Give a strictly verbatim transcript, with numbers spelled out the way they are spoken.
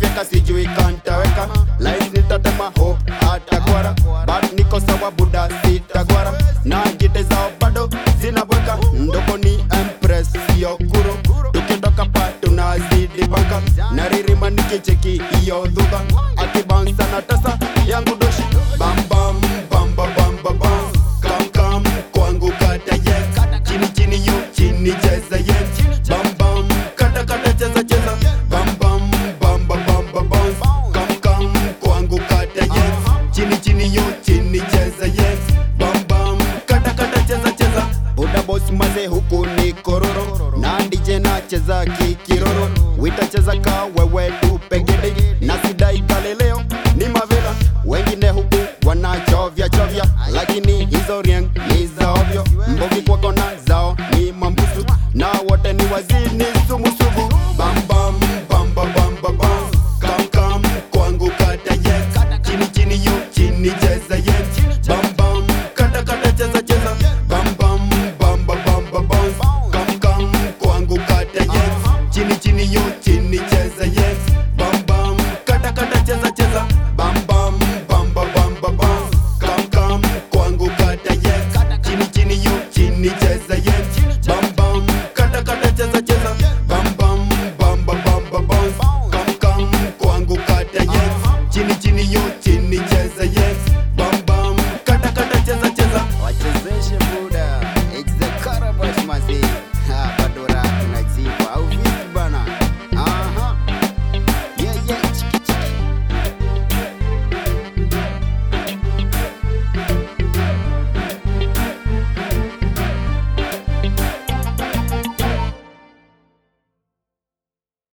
kufyeka sijui kantaweka. Life nitatema hope atagwara, but niko sawa buda sitagwara. Na jite zao bado zinabweka, ndoko ni empress yo kuro. Tukidoka pa tunazidi banka, naririma nikicheki iyo dhuga. Akibansa na tasa yangu doshi, bam bam bam bam bam bam bam. Kam kam kwangu kata yes, chini chini yo chini cheza yes. Bam bam kata kata cheza cheza, bam bam bam bam bam bam bam. Kam kam kwangu kata yes, chini chini yo chini cheza yes. Bam bam kata kata cheza cheza. Buda boss maze huku ni kororo, na D J na cheza kikiroro. Wita cheza ka wewe tu pegede, na